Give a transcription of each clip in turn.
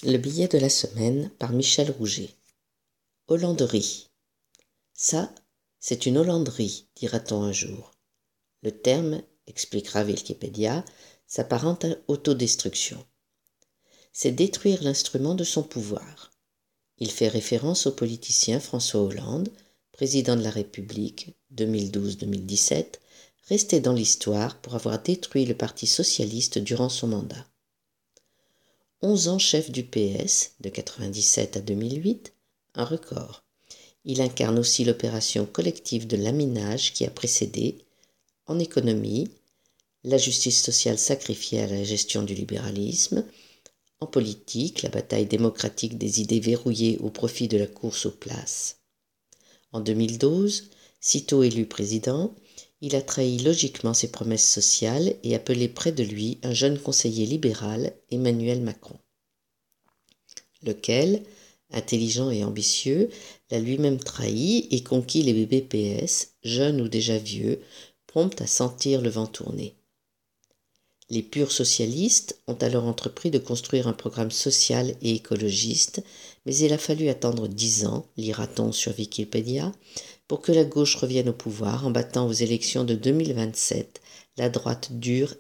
Le billet de la semaine par Michel Rouget. Hollanderie. Ça, c'est une hollanderie, dira-t-on un jour. Le terme, expliquera Wikipédia, s'apparente à autodestruction. C'est détruire l'instrument de son pouvoir. Il fait référence au politicien François Hollande, président de la République 2012-2017, resté dans l'histoire pour avoir détruit le Parti socialiste durant son mandat. 11 ans chef du PS, de 1997 à 2008, un record. Il incarne aussi l'opération collective de laminage qui a précédé, en économie, la justice sociale sacrifiée à la gestion du libéralisme, en politique, la bataille démocratique des idées verrouillées au profit de la course aux places. En 2012, sitôt élu président, il a trahi logiquement ses promesses sociales et appelé près de lui un jeune conseiller libéral, Emmanuel Macron, lequel, intelligent et ambitieux, l'a lui-même trahi et conquis les bébés PS, jeunes ou déjà vieux, prompts à sentir le vent tourner. Les purs socialistes ont alors entrepris de construire un programme social et écologiste, mais il a fallu attendre 10 ans, lira-t-on sur Wikipédia, pour que la gauche revienne au pouvoir en battant aux élections de 2027 la droite dure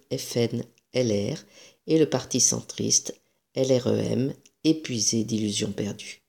FN-LR et le parti centriste LREM, épuisé d'illusions perdues.